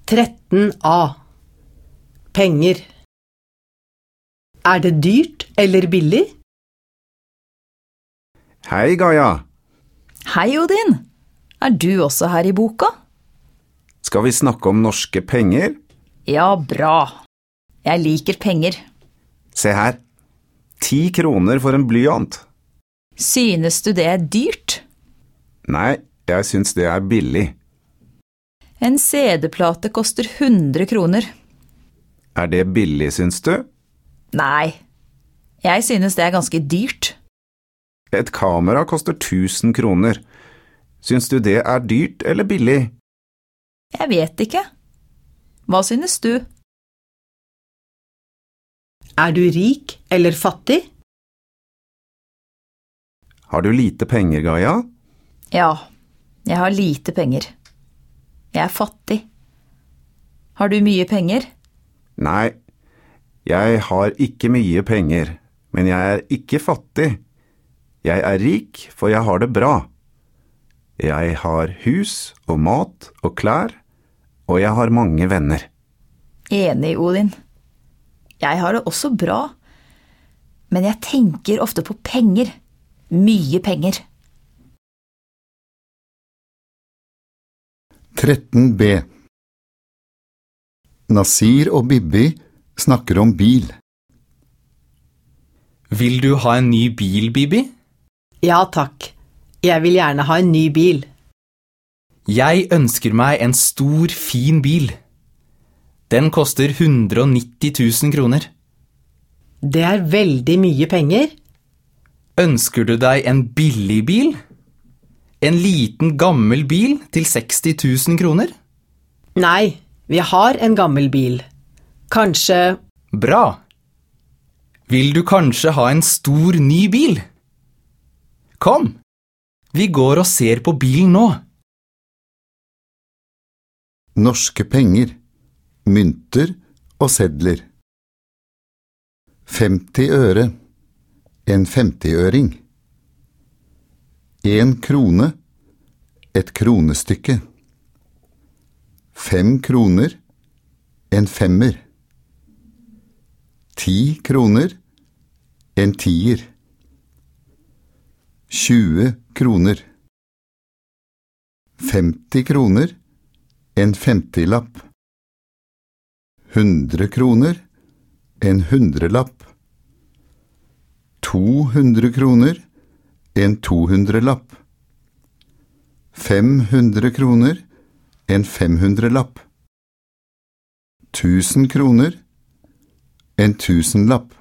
13a. Penger. Det dyrt eller billig? Hei, Gaia. Hei, Odin. Du også her i boka? Skal vi snakke om norske penger? Ja, bra. Jeg liker penger. Se her. 10 kroner for en blyant. Synes du det dyrt? Nei, jeg synes det billig. En CD-plate koster 100 kroner. Det billig, synes du? Nei, jeg synes det ganske dyrt. Et kamera koster 1000 kroner. Synes du det dyrt eller billig? Jeg vet ikke. Hva synes du? Du rik eller fattig? Har du lite penger, Gaia? Ja, jeg har lite penger. Jeg fattig. Har du mye penger? Nei, jeg har ikke mye penger, men jeg ikke fattig. Jeg rik, for jeg har det bra. Jeg har hus og mat og klær, og jeg har mange venner. Enig, Odin. Jeg har det også bra, men jeg tenker ofte på penger. Mye penger. 13b. Nasir og Bibi snakker om bil. Vil du ha en ny bil, Bibi? Ja, takk. Jeg vil gjerne ha en ny bil. Jeg ønsker meg en stor, fin bil. Den koster 190 000 kroner. Det veldig mye penger. Ønsker du deg en billig bil? En liten gammel bil til 60 000 kroner? Nei, vi har en gammel bil. Kanskje... Bra! Vil du kanskje ha en stor ny bil? Kom, vi går og ser på bilen nå. Norske penger, mynter og sedler. 50 øre, en 50-øring. 1 krone, et kronestykke. 5 kroner, en femmer. 10 kroner, en tier. 20 kroner. 50 kroner, en 50-lapp. 100 kroner, en 100-lapp. 200 kroner, en 200-lapp. 500 kroner, en 500-lapp. 1000 kroner, en 1000-lapp.